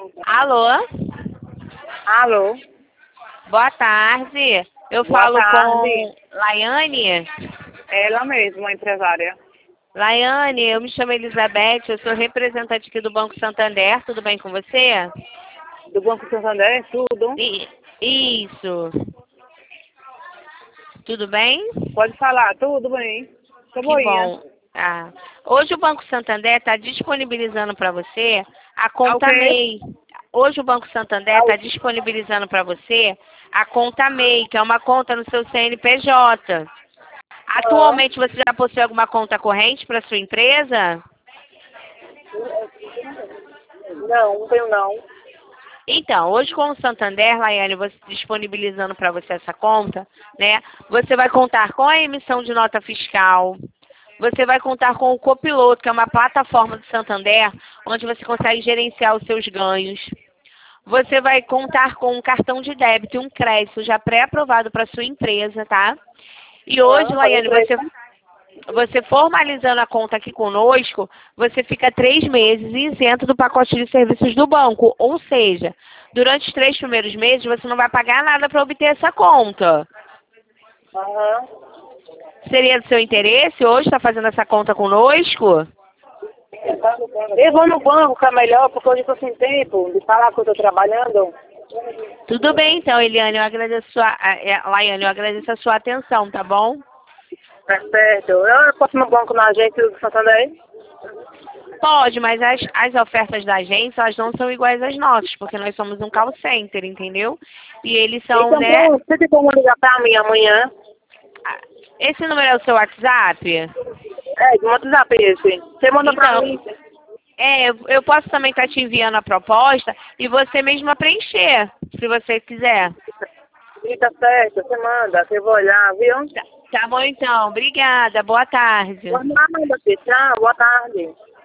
Alô? Alô? Boa tarde. Eu Boa falo tarde. com Laiane. Ela mesma, a empresária. Laiane, eu me chamo Elizabeth, eu sou representante aqui do Banco Santander. Tudo bem com você? Do Banco Santander, tudo? Isso. Tudo bem? Pode falar, tudo bem. Tô Que boinha. bom. Ah, hoje o Banco Santander está disponibilizando para você a Ah, o conta quê? MEI. Hoje o Banco Santander está disponibilizando para você a conta MEI, que é uma conta no seu CNPJ. Atualmente você já possui alguma conta corrente para sua empresa? Não, não tenho não. Então, hoje com o Santander, Laiane, você disponibilizando para você essa conta, né? Você vai contar com a emissão de nota fiscal. Você vai contar com o Copiloto, que é uma plataforma do Santander, onde você consegue gerenciar os seus ganhos. Você vai contar com um cartão de débito e um crédito já pré-aprovado para sua empresa, tá? E hoje, Para a Laiane, empresa. você formalizando a conta aqui conosco, você fica 3 meses isento do pacote de serviços do banco. Ou seja, durante os 3 primeiros meses, você não vai pagar nada para obter essa conta. Aham. Seria do seu interesse hoje estar fazendo essa conta conosco? Eu vou no banco, que é melhor, porque hoje eu tô sem tempo de falar que eu tô trabalhando. Tudo bem, então, Eliane, Laiane, eu agradeço a sua atenção, tá bom? Tá certo. Eu posso ir no banco na agência do Santander? Pode, mas as ofertas da agência, elas não são iguais às nossas, porque nós somos um call center, entendeu? E eles são, Então, né? você tem como ligar pra mim amanhã? Esse número é o seu WhatsApp? É, de WhatsApp esse. Você manda pra Então, mim. eu posso também estar te enviando a proposta e você mesma preencher, se você quiser. Sim, tá certo, você manda, que eu vou olhar, viu? Tá bom, então. Obrigada. Boa tarde. Boa tarde, tchau, boa tarde.